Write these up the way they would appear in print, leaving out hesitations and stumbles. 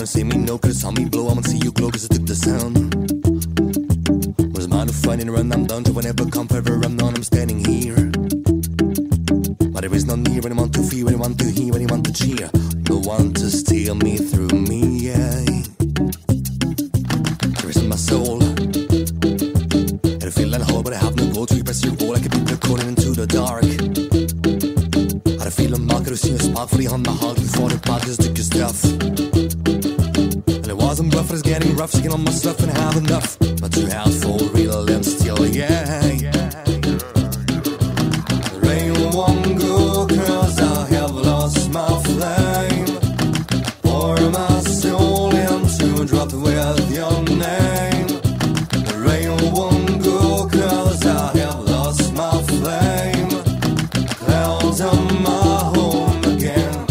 wanna see me know, cause saw me blow, I wanna see you glow, cause I took the sound. Was mine to find and run, I'm done to whenever come forever, I'm done, I'm standing here. But there is no need, anyone to fear, anyone to hear, anyone to cheer. No one to steal me through me, yeah. There is in my soul. And I feel like a hole, but I have no goal to repress your goal. I can be calling into the dark. I feel a market to see a spark fully on my heart before the parties took your stuff. And it wasn't rough, it was getting rough, sticking on my stuff and have enough. But you have for real and still, yeah. The rain won't go, cause I have lost my flame. Pour my soul into a drop with your name. The rain won't go, cause I have lost my flame. Clouds on my home again.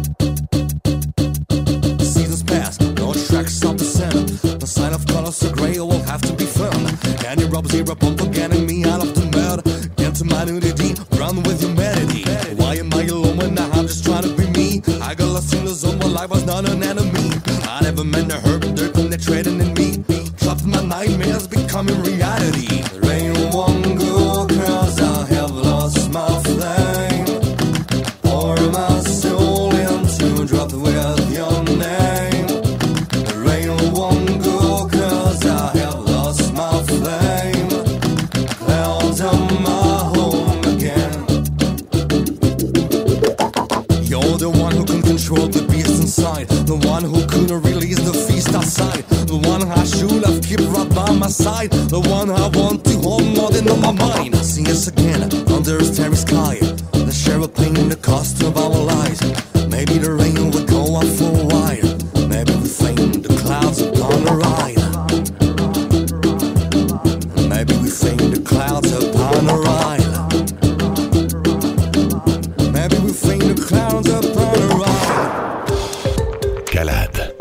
The seasons pass, no tracks of the center. The sign of colors so grey will have to be found. And your robbers here up on forgetting me out of the mud. Get to my nudity, run with humanity. Why am I alone when I'm just trying to be me? I got lost in the zone while I was not an enemy. I never meant to hurt, but they're penetrating in me. Trapped in my nightmares becoming reality. The rain won't go, cause I have lost my flame. Pour my soul into a drop with your name. The rain won't go, cause I have lost my flame. Clouds on my home again. You're the one who can control the beast inside. The one who couldn't release the feast outside. The one I should have kept right by my side. The one I want to hold more than on my mind. See us again under a starry sky. The share of pain in the cost of our lives. Maybe the rain will go on for a while. Maybe we faint the clouds upon the ride. Maybe we faint the clouds upon the ride. Maybe we faint the clouds upon the ride. Calade.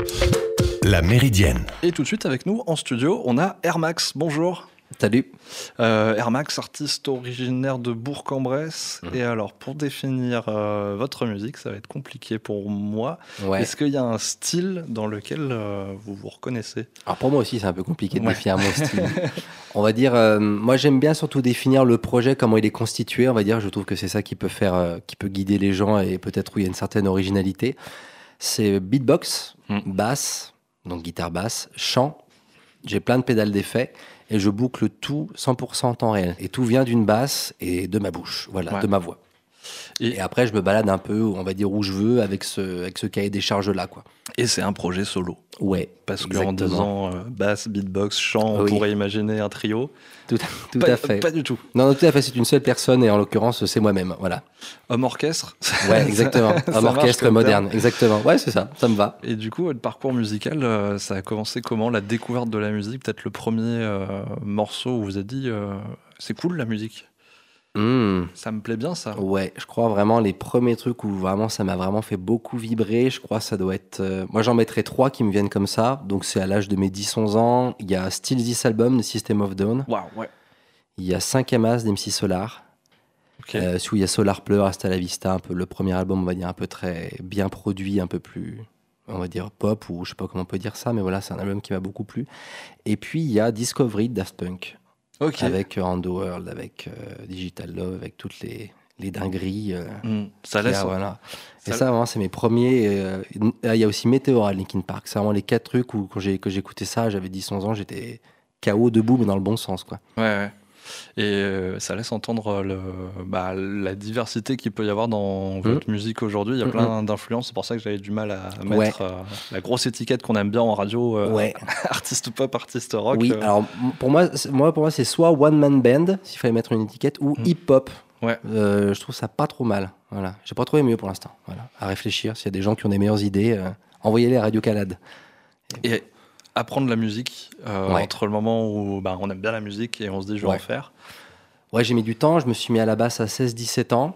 La Méridienne. Et tout de suite avec nous en studio, on a Air Max. Bonjour. Salut. Air Max, artiste originaire de Bourg-en-Bresse. Et alors, pour définir votre musique, ça va être compliqué pour moi. Ouais. Est-ce qu'il y a un style dans lequel vous vous reconnaissez ? Alors pour moi aussi, c'est un peu compliqué de définir mon style. On va dire, moi j'aime bien surtout définir le projet, comment il est constitué. On va dire, je trouve que c'est ça qui peut faire, qui peut guider les gens et peut-être où il y a une certaine originalité. C'est beatbox, basse, donc guitare basse, chant. J'ai plein de pédales d'effets. Et je boucle tout 100% en temps réel. Et tout vient d'une basse et de ma bouche, voilà, de ma voix. Et après, je me balade un peu, on va dire, où je veux, avec ce cahier des charges-là, quoi. Et c'est un projet solo. Ouais, parce qu'en disant basse, beatbox, chant, on pourrait imaginer un trio. Tout à fait. Pas du tout. Non, tout à fait, c'est une seule personne, et en l'occurrence, c'est moi-même, voilà. Homme orchestre. Ouais, exactement. Homme orchestre moderne, exactement. Ouais, c'est ça me va. Et du coup, votre parcours musical, ça a commencé comment ? La découverte de la musique, peut-être le premier morceau où vous vous êtes dit c'est cool la musique. Ça me plaît bien ça. Ouais, je crois vraiment les premiers trucs où vraiment ça m'a vraiment fait beaucoup vibrer, je crois que ça doit être... moi j'en mettrais 3 qui me viennent comme ça, donc c'est à l'âge de mes 10-11 ans. Il y a Still This Album de System of a Down. Wow, ouais. Il y a 5 As d'MC Solar. Okay. Où il y a Solar Pleur, Hasta la Vista, un peu le premier album, on va dire un peu très bien produit, un peu plus, on va dire pop, ou je sais pas comment on peut dire ça, mais voilà, c'est un album qui m'a beaucoup plu. Et puis il y a Discovery de Daft Punk. Okay. Avec Underworld, avec Digital Love, avec toutes les dingueries. Ça laisse. Voilà. Et ça, vraiment, c'est mes premiers. Il y a aussi Meteora, Linkin Park. C'est vraiment les 4 trucs où, quand j'écoutais ça, j'avais 10-11 ans, j'étais KO debout, mais dans le bon sens, quoi. Ouais. Et ça laisse entendre la diversité qu'il peut y avoir dans votre musique aujourd'hui. Il y a plein d'influences, c'est pour ça que j'avais du mal à mettre la grosse étiquette qu'on aime bien en radio, artiste pop, artiste rock. Oui, alors pour moi c'est soit one man band, s'il fallait mettre une étiquette, ou hip-hop. Ouais. Je trouve ça pas trop mal. Voilà. J'ai pas trouvé mieux pour l'instant. Voilà. À réfléchir, s'il y a des gens qui ont des meilleures idées, envoyez-les à Radio Calade. Et apprendre la musique entre le moment où on aime bien la musique et on se dit je vais en faire. Ouais, j'ai mis du temps. Je me suis mis à la basse à 16-17 ans.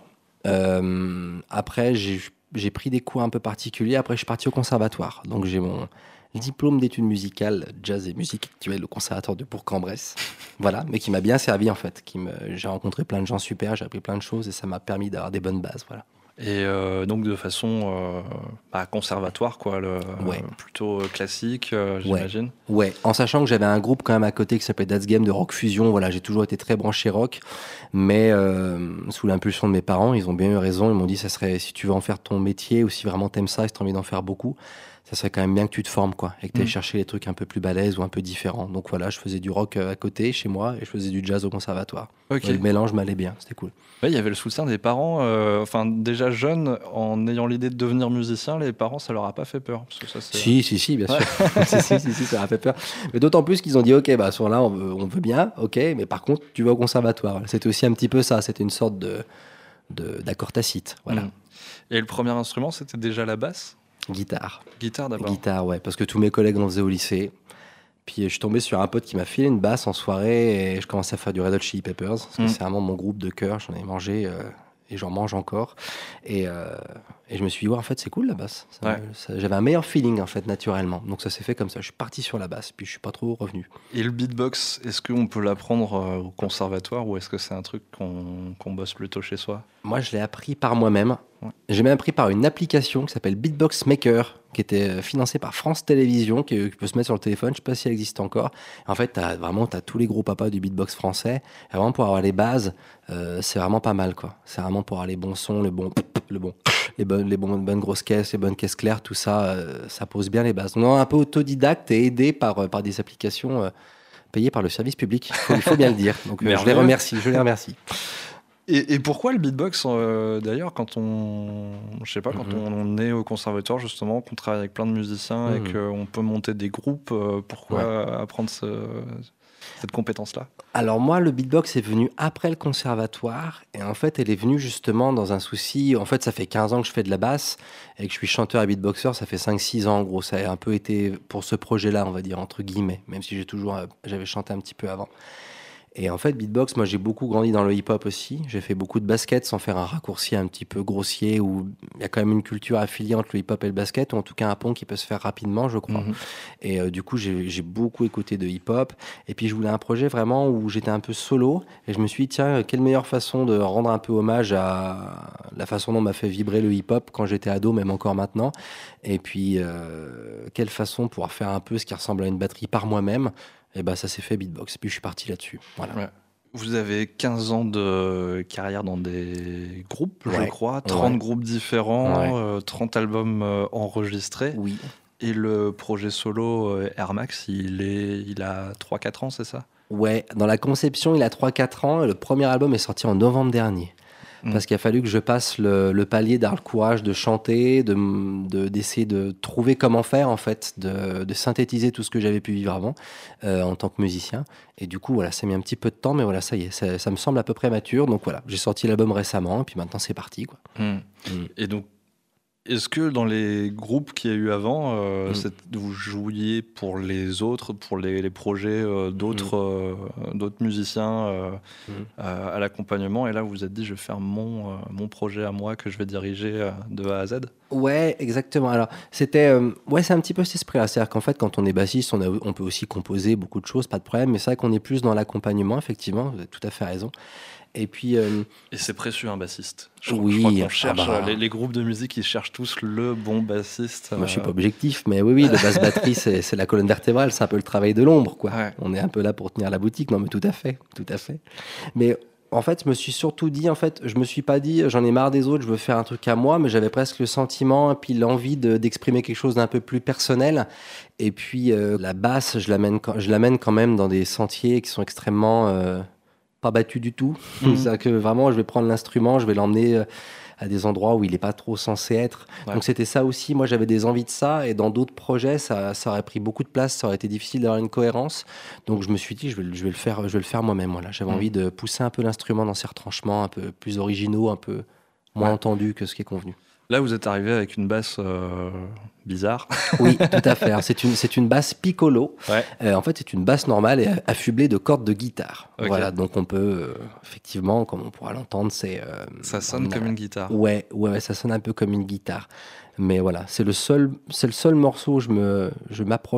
Après, j'ai pris des cours un peu particuliers. Après, je suis parti au conservatoire. Donc, j'ai mon diplôme d'études musicales, jazz et musique actuelle au conservatoire de Bourg-en-Bresse. Voilà, mais qui m'a bien servi en fait. J'ai rencontré plein de gens super, j'ai appris plein de choses et ça m'a permis d'avoir des bonnes bases. Voilà. Et donc de façon conservatoire, quoi, plutôt classique, j'imagine. Ouais, en sachant que j'avais un groupe quand même à côté qui s'appelait That's Game de rock fusion. Voilà, j'ai toujours été très branché rock, mais sous l'impulsion de mes parents, ils ont bien eu raison. Ils m'ont dit, ça serait, si tu veux en faire ton métier ou si vraiment t'aimes ça, si t'as envie d'en faire beaucoup, ça serait quand même bien que tu te formes, quoi, et que t'ailles chercher les trucs un peu plus balèzes ou un peu différents. Donc voilà, je faisais du rock à côté chez moi et je faisais du jazz au conservatoire. Okay. Et le mélange m'allait bien, c'était cool. Ouais, il y avait le soutien des parents, déjà jeunes, en ayant l'idée de devenir musicien, les parents, ça leur a pas fait peur, parce que ça, c'est... Si, bien sûr. si, ça leur a fait peur. Mais d'autant plus qu'ils ont dit, ok, à ce moment-là, on veut bien, ok, mais par contre, tu vas au conservatoire. C'était aussi un petit peu ça, c'était une sorte d'accord tacite, voilà. Et le premier instrument, c'était déjà la basse ? Guitare d'abord. Guitare, ouais, parce que tous mes collègues en faisaient au lycée. Puis je suis tombé sur un pote qui m'a filé une basse en soirée et je commençais à faire du Red Hot Chili Peppers, parce que c'est vraiment mon groupe de cœur, j'en ai mangé et j'en mange encore. Et je me suis dit, ouais, en fait, c'est cool la basse. J'avais un meilleur feeling, en fait, naturellement. Donc ça s'est fait comme ça. Je suis parti sur la basse, puis je suis pas trop revenu. Et le beatbox, est-ce qu'on peut l'apprendre au conservatoire ou est-ce que c'est un truc qu'on bosse plutôt chez soi ? Moi, je l'ai appris par moi-même. Ouais. J'ai même appris par une application qui s'appelle Beatbox Maker, qui était financée par France Télévisions, qui peut se mettre sur le téléphone. Je sais pas si elle existe encore. En fait, t'as tous les gros papas du beatbox français. Et vraiment, pour avoir les bases, c'est vraiment pas mal, quoi. C'est vraiment pour avoir les bons sons, les bonnes grosses caisses, les bonnes caisses claires, tout ça, ça pose bien les bases. Donc, un peu autodidacte et aidé par des applications payées par le service public. Il faut bien le dire. Donc, je les remercie. Et pourquoi le beatbox, d'ailleurs, quand on est au conservatoire, justement, qu'on travaille avec plein de musiciens et qu'on peut monter des groupes, pourquoi apprendre cette compétence-là ? Alors moi, le beatbox est venu après le conservatoire et en fait, elle est venue justement dans un souci. En fait, ça fait 15 ans que je fais de la basse et que je suis chanteur et beatboxer, ça fait 5-6 ans en gros. Ça a un peu été pour ce projet-là, on va dire, entre guillemets, même si j'avais chanté un petit peu avant. Et en fait, beatbox, moi j'ai beaucoup grandi dans le hip-hop aussi. J'ai fait beaucoup de basket sans faire un raccourci un petit peu grossier où il y a quand même une culture affiliée entre le hip-hop et le basket, ou en tout cas un pont qui peut se faire rapidement, je crois. Et du coup, j'ai beaucoup écouté de hip-hop. Et puis je voulais un projet vraiment où j'étais un peu solo. Et je me suis dit, tiens, quelle meilleure façon de rendre un peu hommage à la façon dont m'a fait vibrer le hip-hop quand j'étais ado, même encore maintenant. Et puis, quelle façon de pouvoir faire un peu ce qui ressemble à une batterie par moi-même. Et ça s'est fait beatbox. Puis je suis parti là-dessus. Voilà. Ouais. Vous avez 15 ans de carrière dans des groupes, je crois. 30 groupes différents, 30 albums enregistrés. Oui. Et le projet solo Air Max, il a 3-4 ans, c'est ça ? Ouais, dans la conception, il a 3-4 ans. Et le premier album est sorti en novembre dernier. Parce qu'il a fallu que je passe le palier d'avoir le courage de chanter, d'essayer de trouver comment faire, en fait, de synthétiser tout ce que j'avais pu vivre avant en tant que musicien. Et du coup, voilà, ça a mis un petit peu de temps, mais voilà, ça y est, ça me semble à peu près mature. Donc voilà, j'ai sorti l'album récemment, et puis maintenant, c'est parti, quoi. Et donc, est-ce que dans les groupes qu'il y a eu avant, vous jouiez pour les autres, pour les projets d'autres musiciens à l'accompagnement, et là vous vous êtes dit je vais faire mon projet à moi que je vais diriger de A à Z ? Ouais, exactement. Alors c'était c'est un petit peu cet esprit-là, c'est-à-dire qu'en fait quand on est bassiste, on peut aussi composer beaucoup de choses, pas de problème, mais c'est vrai qu'on est plus dans l'accompagnement, effectivement, vous avez tout à fait raison. Et puis. Et c'est précieux, un bassiste. Je crois qu'on cherche. Les groupes de musique, ils cherchent tous le bon bassiste. Moi, je suis pas objectif, mais oui, le basse-batterie, c'est la colonne vertébrale, c'est un peu le travail de l'ombre, quoi. Ouais. On est un peu là pour tenir la boutique. Non, mais tout à fait. Mais en fait, je me suis surtout dit, je me suis pas dit, j'en ai marre des autres, je veux faire un truc à moi, mais j'avais presque le sentiment et puis l'envie d'exprimer quelque chose d'un peu plus personnel. Et puis, la basse, je l'amène quand même dans des sentiers qui sont extrêmement. Pas battu du tout. C'est-à-dire que vraiment, je vais prendre l'instrument, je vais l'emmener à des endroits où il n'est pas trop censé être. Ouais. Donc c'était ça aussi. Moi, j'avais des envies de ça. Et dans d'autres projets, ça aurait pris beaucoup de place. Ça aurait été difficile d'avoir une cohérence. Donc je me suis dit, je vais le faire moi-même. Voilà. J'avais envie de pousser un peu l'instrument dans ses retranchements, un peu plus originaux, un peu moins entendus que ce qui est convenu. Là, vous êtes arrivé avec une basse bizarre. Oui, tout à fait. Alors, c'est une basse piccolo. Ouais. En fait, c'est une basse normale et affublée de cordes de guitare. Okay. Voilà, donc on peut, effectivement, comme on pourra l'entendre, ça sonne comme une guitare. Ouais, ça sonne un peu comme une guitare. Mais voilà, c'est le seul morceau où je m'approche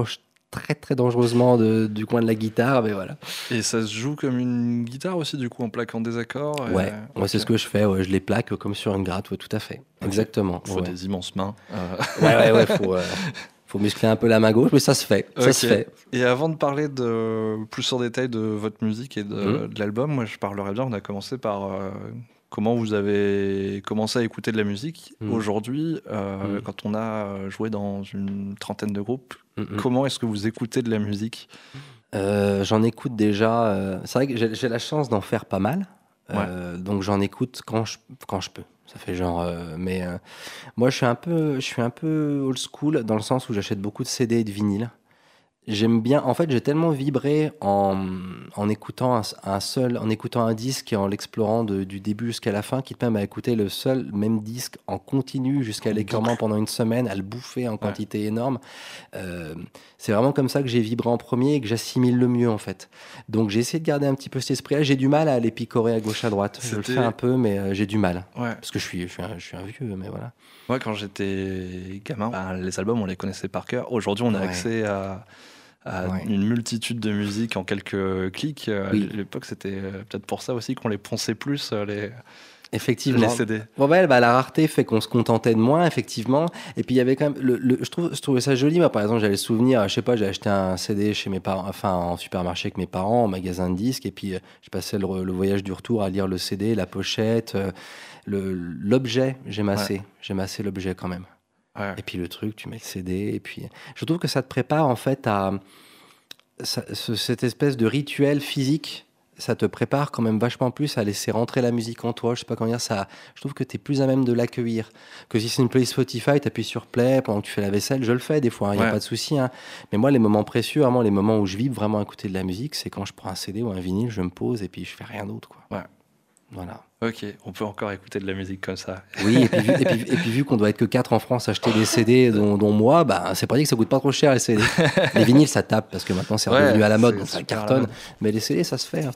très très dangereusement du coin de la guitare, mais voilà. Et ça se joue comme une guitare aussi, du coup, en plaquant des accords. Ouais, c'est ce que je fais. Ouais, je les plaque comme sur une gratte, ouais, tout à fait. Okay. Exactement. Il faut des immenses mains. Ouais, faut muscler un peu la main gauche, mais ça se fait. Ça se fait. Et avant de parler plus en détail de votre musique et de l'album, moi je parlerais bien. On a commencé par comment vous avez commencé à écouter de la musique. Aujourd'hui, quand on a joué dans une trentaine de groupes, comment est-ce que vous écoutez de la musique ? J'en écoute déjà. C'est vrai que j'ai la chance d'en faire pas mal. Donc j'en écoute quand je peux. Ça fait genre. Moi, je suis un peu old school dans le sens où j'achète beaucoup de CD et de vinyle. J'aime bien. En fait, j'ai tellement vibré en écoutant en écoutant un disque et en l'explorant du début jusqu'à la fin, qui te permet d'écouter le seul même disque en continu jusqu'à l'écœurement pendant une semaine, à le bouffer en quantité énorme. C'est vraiment comme ça que j'ai vibré en premier et que j'assimile le mieux, en fait. Donc, j'ai essayé de garder un petit peu cet esprit-là. J'ai du mal à aller picorer à gauche, à droite. Je le fais un peu, mais j'ai du mal. Ouais. Parce que je suis un vieux, mais voilà. Moi, quand j'étais gamin, les albums, on les connaissait par cœur. Aujourd'hui, on a accès à une multitude de musiques en quelques clics. À l'époque, c'était peut-être pour ça aussi qu'on les ponçait plus, effectivement. Les CD. Bon, la rareté fait qu'on se contentait de moins, effectivement. Et puis, il y avait quand même... je trouvais ça joli. Moi, par exemple, j'avais le souvenir, je sais pas, j'ai acheté un CD chez mes parents, enfin, en supermarché avec mes parents, en magasin de disques. Et puis, je passais le voyage du retour à lire le CD, la pochette, l'objet. J'aime assez l'objet quand même. Ouais. Et puis le truc, tu mets le CD, et puis je trouve que ça te prépare en fait à cette espèce de rituel physique. Ça te prépare quand même vachement plus à laisser rentrer la musique en toi. Je sais pas comment dire ça. Je trouve que tu es plus à même de l'accueillir. Que si c'est une playlist Spotify, tu appuies sur play pendant que tu fais la vaisselle. Je le fais des fois, il n'y a pas de souci. Hein. Mais moi, les moments précieux, vraiment les moments où je vibre vraiment à écouter de la musique, c'est quand je prends un CD ou un vinyle, je me pose et puis je fais rien d'autre, quoi. Ouais. Voilà. Ok, on peut encore écouter de la musique comme ça. Oui, et puis vu qu'on doit être que 4 en France à acheter des CD, dont moi, c'est pratique que ça coûte pas trop cher les CD. Les vinyles, ça tape parce que maintenant c'est redevenu à la mode, donc ça cartonne. Mais les CD, ça se fait.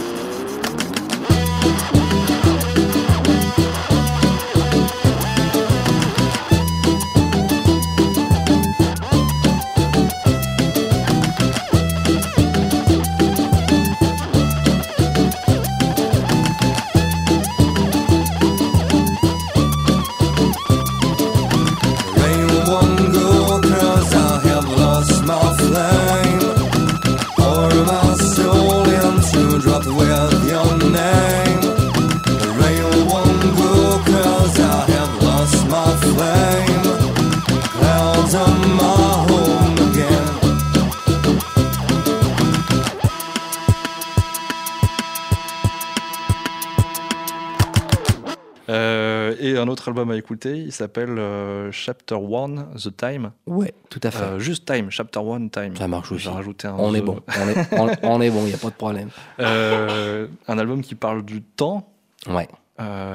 Et un autre album à écouter, il s'appelle Chapter 1, The Time. Ouais, tout à fait. Juste Time, Chapter 1, Time. Ça marche aussi. J'ai rajouté un. On est bon, on est bon, il n'y a pas de problème. Un album qui parle du temps. Ouais. Pourquoi ?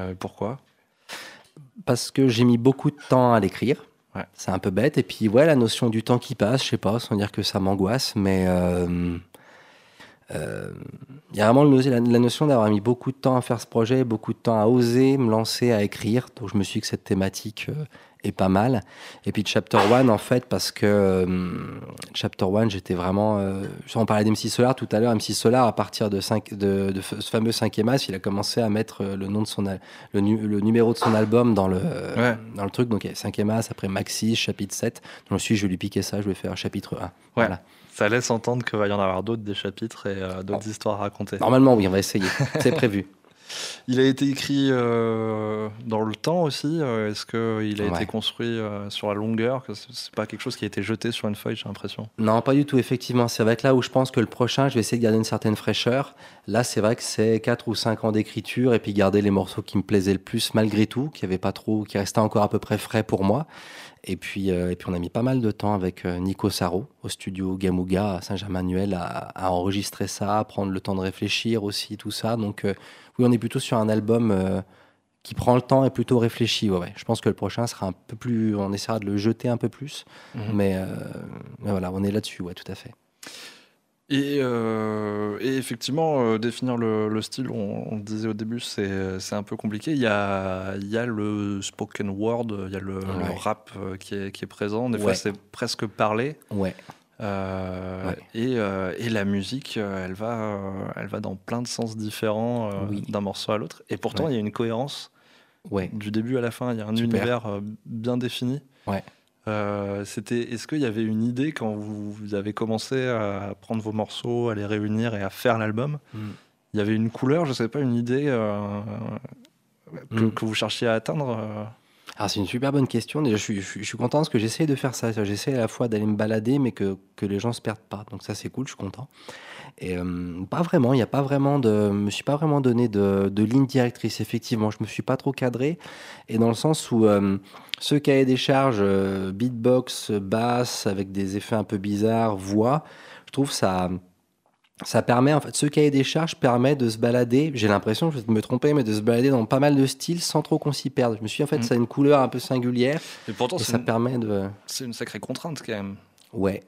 Parce que j'ai mis beaucoup de temps à l'écrire. Ouais. C'est un peu bête. Et puis, la notion du temps qui passe, je sais pas, sans dire que ça m'angoisse, mais il y a vraiment la notion d'avoir mis beaucoup de temps à faire ce projet, beaucoup de temps à oser me lancer à écrire. Donc, je me suis dit que cette thématique est pas mal. Et puis, Chapter 1, en fait, parce que Chapter 1, j'étais vraiment... on parlait d'MC Solar tout à l'heure. MC Solar, à partir de ce fameux 5e as, il a commencé à mettre le nom de le numéro de son album dans le truc. Donc, il y a 5e as, après Maxi, chapitre 7. Donc, je me suis dit, je vais lui piquer ça, je vais faire chapitre 1. Ouais. Voilà. Ça laisse entendre qu'il va y en avoir d'autres, des chapitres et d'autres histoires à raconter. Normalement, oui, on va essayer. C'est prévu. Il a été écrit dans le temps aussi. Est-ce qu'il a été construit sur la longueur ? C'est pas quelque chose qui a été jeté sur une feuille, j'ai l'impression. Non, pas du tout, effectivement. C'est vrai que là où je pense que le prochain, je vais essayer de garder une certaine fraîcheur. Là, c'est vrai que c'est 4 ou 5 ans d'écriture et puis garder les morceaux qui me plaisaient le plus, malgré tout, qui restaient encore à peu près frais pour moi. Et puis on a mis pas mal de temps avec Nico Saro au studio Gamouga à Saint-Germain-Nuel à enregistrer ça, à prendre le temps de réfléchir aussi, tout ça. Donc oui, on est plutôt sur un album qui prend le temps et plutôt réfléchi. Ouais. Je pense que le prochain sera un peu plus... On essaiera de le jeter un peu plus. Mais voilà, on est là-dessus, ouais, tout à fait. Et effectivement, définir le style, on le disait au début, c'est un peu compliqué. Il y a le spoken word, il y a le rap qui est présent. Des fois, c'est presque parlé. Ouais. Et la musique, elle va dans plein de sens différents d'un morceau à l'autre. Et pourtant, il y a une cohérence du début à la fin. Il y a un univers bien défini. Est-ce qu'il y avait une idée quand vous avez commencé à prendre vos morceaux, à les réunir et à faire l'album? Il y avait une couleur, je ne sais pas, une idée que vous cherchiez à atteindre Alors c'est une super bonne question. Déjà, je suis content parce que j'essaie de faire ça. J'essaie à la fois d'aller me balader, mais que les gens ne se perdent pas. Donc ça, c'est cool, je suis content. Et pas vraiment, je me suis pas vraiment donné de ligne directrice, effectivement. Je me suis pas trop cadré. Et dans le sens où ce cahier des charges, beatbox, basse, avec des effets un peu bizarres, voix, je trouve ça permet, en fait, ce cahier des charges permet de se balader, j'ai l'impression, je vais me tromper, mais de se balader dans pas mal de styles sans trop qu'on s'y perde. Je me suis dit, en fait, ça a une couleur un peu singulière. Et pourtant, ça permet de... C'est une sacrée contrainte, quand même. Ouais.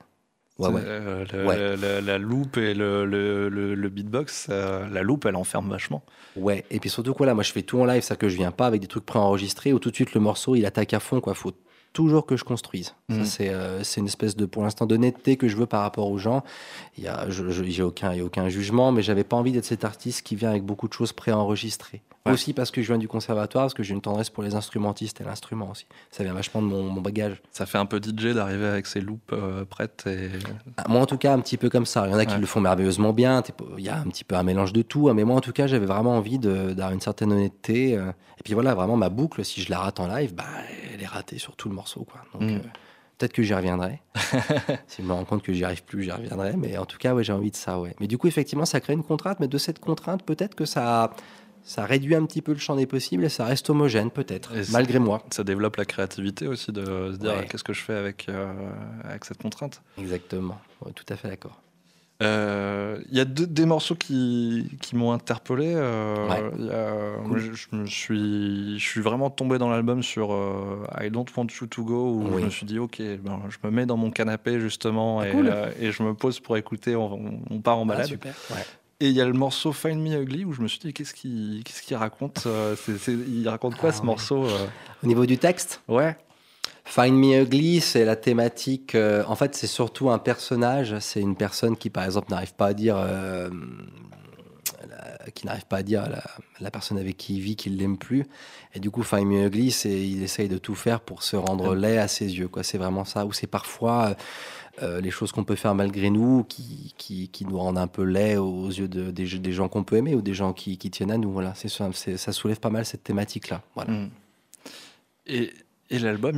La loupe et le beatbox, la loupe, elle enferme vachement. Ouais, et puis surtout, quoi, là, moi, je fais tout en live, ça que je viens pas avec des trucs préenregistrés où tout de suite, le morceau, il attaque à fond, quoi. Faut toujours que je construise. Ça, c'est une espèce de, pour l'instant, d'honnêteté que je veux par rapport aux gens. Il y a aucun jugement, mais j'avais pas envie d'être cet artiste qui vient avec beaucoup de choses préenregistrées. Aussi parce que je viens du conservatoire, parce que j'ai une tendresse pour les instrumentistes et l'instrument aussi. Ça vient vachement de mon bagage. Ça fait un peu DJ d'arriver avec ses loupes prêtes. Moi, en tout cas, un petit peu comme ça. Il y en a qui le font merveilleusement bien. Il y a un petit peu un mélange de tout. Mais moi, en tout cas, j'avais vraiment envie d'avoir une certaine honnêteté. Et puis voilà, vraiment, ma boucle, si je la rate en live, elle est ratée sur tout le morceau, quoi. Donc, peut-être que j'y reviendrai. Si je me rends compte que j'y arrive plus, j'y reviendrai. Mais en tout cas, j'ai envie de ça, Mais du coup, effectivement, ça crée une contrainte. Mais de cette contrainte, peut-être que ça réduit un petit peu le champ des possibles et ça reste homogène, peut-être, malgré moi. Ça développe la créativité aussi, de se dire qu'est-ce que je fais avec cette contrainte. Exactement, tout à fait d'accord. Il y a des morceaux qui m'ont interpellé. Cool. Je suis vraiment tombé dans l'album sur I Don't Want You To Go, où je me suis dit, ok, je me mets dans mon canapé justement et je me pose pour écouter, on part en balade. Super. Et il y a le morceau Find Me Ugly où je me suis dit, qu'est-ce qu'il raconte il raconte quoi ce morceau Au niveau du texte ? Ouais. Find Me Ugly, c'est la thématique. En fait, c'est surtout un personnage. C'est une personne qui, par exemple, n'arrive pas à dire à la personne avec qui il vit qu'il l'aime plus. Et du coup, Find Me Ugly, il essaye de tout faire pour se rendre laid à ses yeux, quoi. C'est vraiment ça. Ou c'est parfois les choses qu'on peut faire malgré nous qui nous rendent un peu laid aux yeux des gens qu'on peut aimer ou des gens qui tiennent à nous. Voilà. Ça soulève pas mal cette thématique-là. Voilà. Et l'album,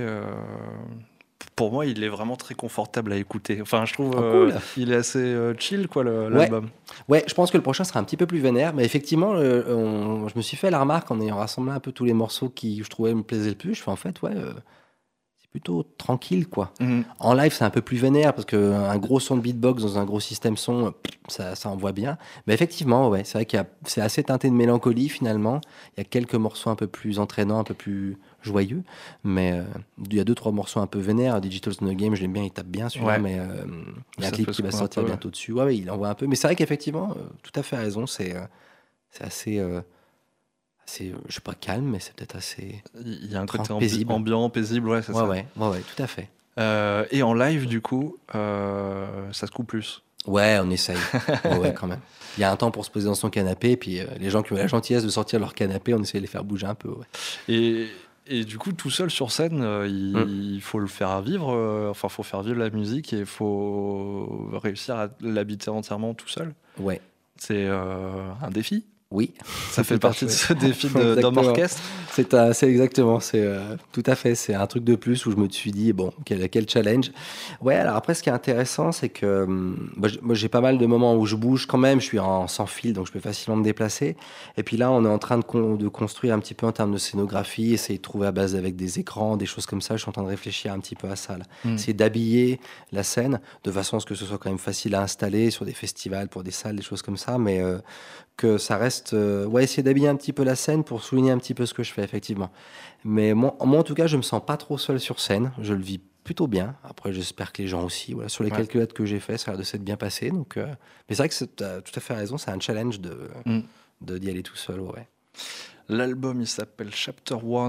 pour moi, il est vraiment très confortable à écouter. Enfin, je trouve cool. Il est assez chill, quoi, l'album. Ouais, je pense que le prochain sera un petit peu plus vénère, mais effectivement, je me suis fait la remarque en ayant rassemblé un peu tous les morceaux qui, je trouvais, me plaisaient le plus. Je fais en fait, c'est plutôt tranquille, quoi. En live, c'est un peu plus vénère parce qu'un gros son de beatbox dans un gros système son, ça envoie bien. Mais effectivement, c'est vrai c'est assez teinté de mélancolie finalement. Il y a quelques morceaux un peu plus entraînants, un peu plus joyeux, mais il y a 2-3 morceaux un peu vénères. Digital's No Game, je l'aime bien, il tape bien celui-là, mais il y a un clip qui va sortir bientôt dessus. Il envoie un peu, mais c'est vrai qu'effectivement, tout à fait raison, c'est assez, je sais pas, calme, mais c'est peut-être assez. Il y a un côté ambiant, paisible, c'est ça. Ouais, tout à fait. Et en live, du coup, ça se coupe plus. Ouais, on essaye. Ouais, quand même. Il y a un temps pour se poser dans son canapé, et puis les gens qui ont la gentillesse de sortir leur canapé, on essaie de les faire bouger un peu. Et du coup, tout seul sur scène, il faut le faire vivre. Enfin, il faut faire vivre la musique et il faut réussir à l'habiter entièrement tout seul. Ouais. C'est un défi. Oui. Ça fait partie de ce défi d'homme orchestre. C'est exactement, tout à fait, c'est un truc de plus où je me suis dit, bon, quel challenge. Ouais, alors après, ce qui est intéressant, c'est que moi, j'ai pas mal de moments où je bouge quand même, je suis sans fil, donc je peux facilement me déplacer. Et puis là, on est en train de construire un petit peu en termes de scénographie, essayer de trouver à base avec des écrans, des choses comme ça. Je suis en train de réfléchir un petit peu à ça, là. Essayer d'habiller la scène de façon à ce que ce soit quand même facile à installer sur des festivals, pour des salles, des choses comme ça, mais que ça reste... essayer d'habiller un petit peu la scène pour souligner un petit peu ce que je fais, effectivement. Mais moi, en tout cas, je me sens pas trop seul sur scène. Je le vis plutôt bien. Après, j'espère que les gens aussi. Voilà, sur les quelques dates que j'ai fait, ça a l'air de s'être bien passé. Donc, mais c'est vrai que tu as tout à fait raison. C'est un challenge d'y aller tout seul. Ouais. L'album, il s'appelle Chapter 1,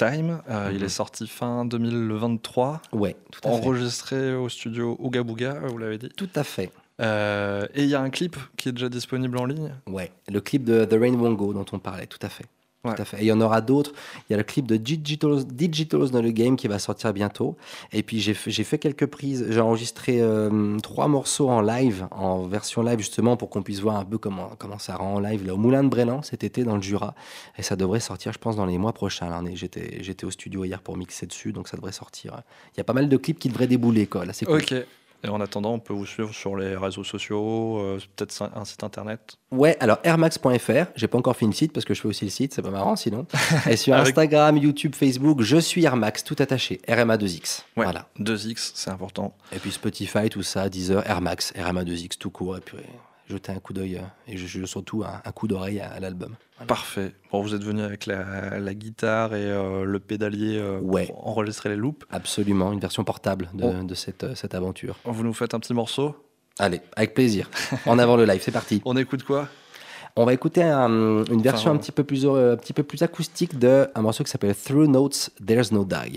Time. Il est sorti fin 2023. Ouais, tout à fait. Enregistré au studio Ooga Booga, vous l'avez dit. Tout à fait. Et il y a un clip qui est déjà disponible en ligne. Ouais, le clip de The Rain Won't Go dont on parlait, tout à fait. Ouais. Tout à fait. Et il y en aura d'autres. Il y a le clip de Digitals dans le Game qui va sortir bientôt. Et puis j'ai fait quelques prises. J'ai enregistré 3 morceaux en live, en version live justement, pour qu'on puisse voir un peu comment ça rend en live là, au Moulin de Brélan cet été dans le Jura. Et ça devrait sortir, je pense, dans les mois prochains. Là, j'étais au studio hier pour mixer dessus, donc ça devrait sortir. Il y a pas mal de clips qui devraient débouler, quoi. Là, c'est cool. Ok. Et en attendant, on peut vous suivre sur les réseaux sociaux, peut-être un site internet. Ouais, alors airmax.fr, j'ai pas encore fait le site parce que je fais aussi le site, c'est pas marrant sinon. Et sur Instagram, YouTube, Facebook, je suis Airmax, tout attaché, RMA2X. Ouais, voilà. 2X, c'est important. Et puis Spotify, tout ça, Deezer, Airmax, RMA2X, tout court. Et puis jeter un coup d'œil et surtout un coup d'oreille à l'album. Voilà. Parfait. Bon, vous êtes venu avec la guitare et le pédalier pour enregistrer les loops. Absolument, une version portable de cette aventure. Vous nous faites un petit morceau ? Allez, avec plaisir. En avant le live, c'est parti. On écoute quoi ? On va écouter une version un petit peu plus acoustique d'un morceau qui s'appelle Through Notes, There's No Die.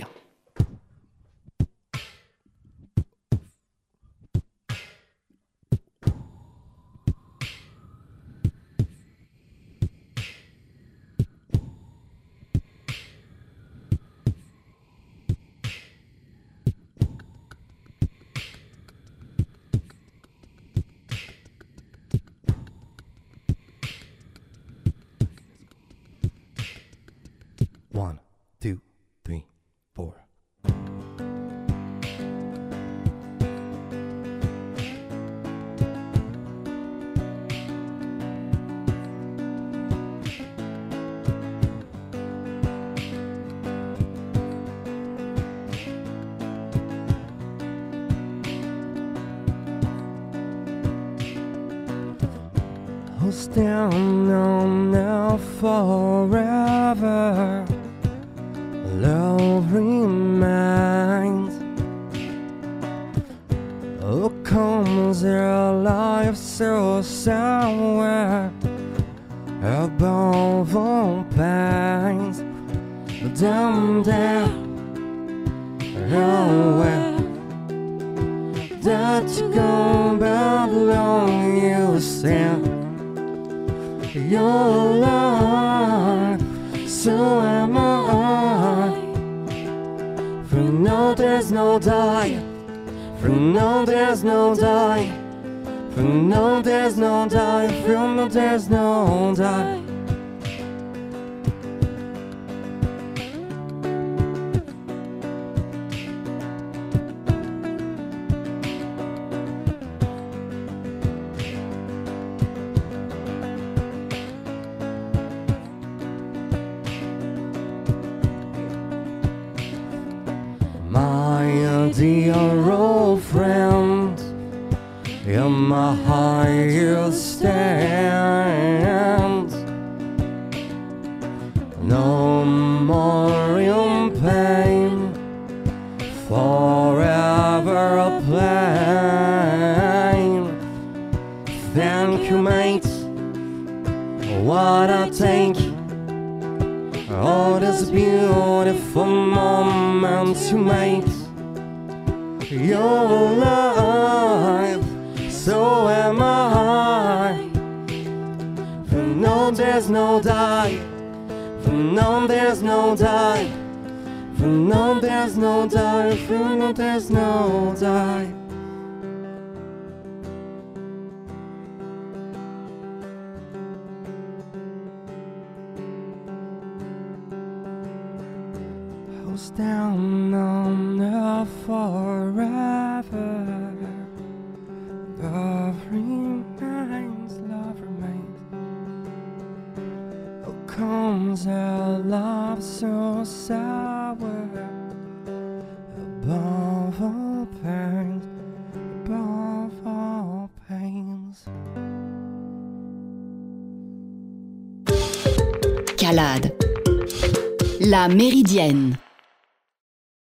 One, two, three, four. I'll stand on now forever. Love remains. Oh, comes their life so somewhere above all pains. But down there, nowhere that you go but long you stand. Your life, so am I. For no there's no die. For no there's no die. For no there's no die. For no there's no die. My dear old friend, in my heart you stand. No more in pain, forever a plain. Thank you, mate, what I take. All this beautiful moments you made. Your life, so am I. For no there's no die. For no there's no die. For no there's no die. For no there's no die. Down on the forever. Love remains, love remains. Oh, comes a love so sour. Above all pains, above all pains. Calade. La Méridienne.